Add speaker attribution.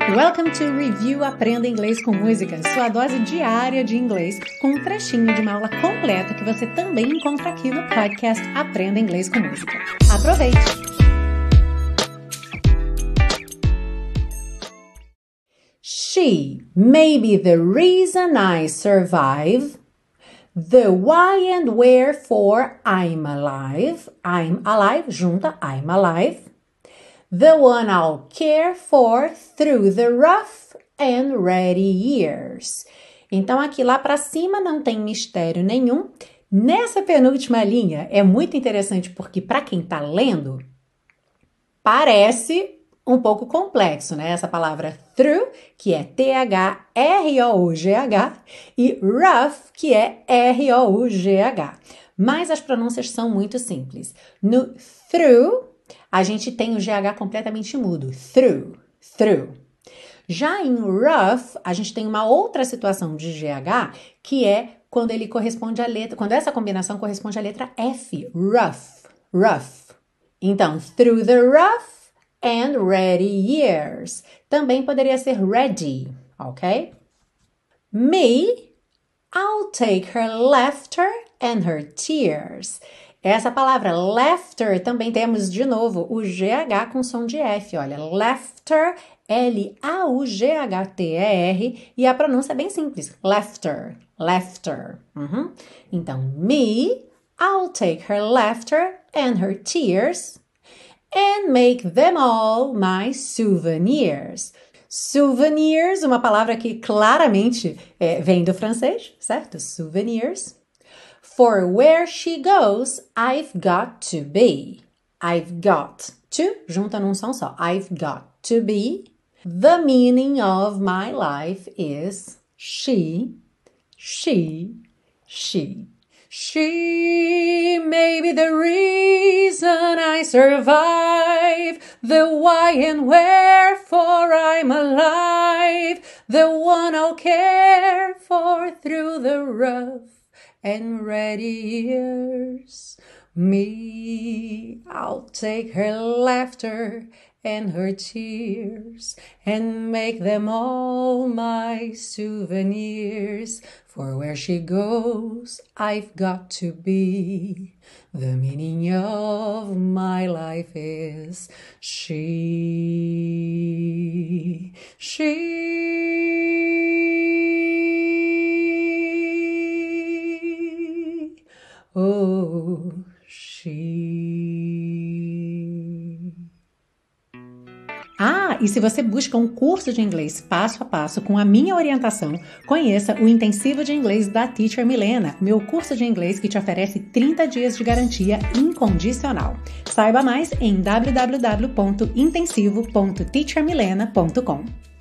Speaker 1: Welcome to Review Aprenda Inglês com Música, sua dose diária de inglês, com um trechinho de uma aula completa que você também encontra aqui no podcast Aprenda Inglês com Música. Aproveite! She may be the reason I survive, the why and wherefore I'm alive. I'm alive, junta, I'm alive. The one I'll care for through the rough and ready years. Então, aqui lá para cima não tem mistério nenhum. Nessa penúltima linha é muito interessante porque para quem está lendo, parece um pouco complexo, né? Essa palavra through, que é T-H-R-O-U-G-H, e rough, que é R-O-U-G-H. Mas as pronúncias são muito simples. No through, a gente tem o GH completamente mudo. Through, through. Já em rough, a gente tem uma outra situação de GH, que é quando ele corresponde à letra, quando essa combinação corresponde à letra F. Rough, rough. Então, through the rough and ready years. Também poderia ser ready, ok? Me, I'll take her laughter and her tears. Essa palavra laughter também temos de novo o GH com som de F. Olha, laughter, L-A-U-G-H-T-E-R, e a pronúncia é bem simples. Laughter, laughter. Então, me, I'll take her laughter and her tears and make them all my souvenirs. Souvenirs, uma palavra que claramente vem do francês, certo? Souvenirs. For where she goes, I've got to be. I've got to, junta num som só. I've got to be. The meaning of my life is she, she, she. She may be the reason I survive, the why and wherefore I'm alive, the one I'll care for through the rough and ready years. Me, I'll take her laughter and her tears and make them all my souvenirs. For where she goes, I've got to be. The meaning of my life is she, she. Oh, she. Ah, e se você busca um curso de inglês passo a passo com a minha orientação, conheça o Intensivo de Inglês da Teacher Milena, meu curso de inglês que te oferece 30 dias de garantia incondicional. Saiba mais em www.intensivo.teachermilena.com.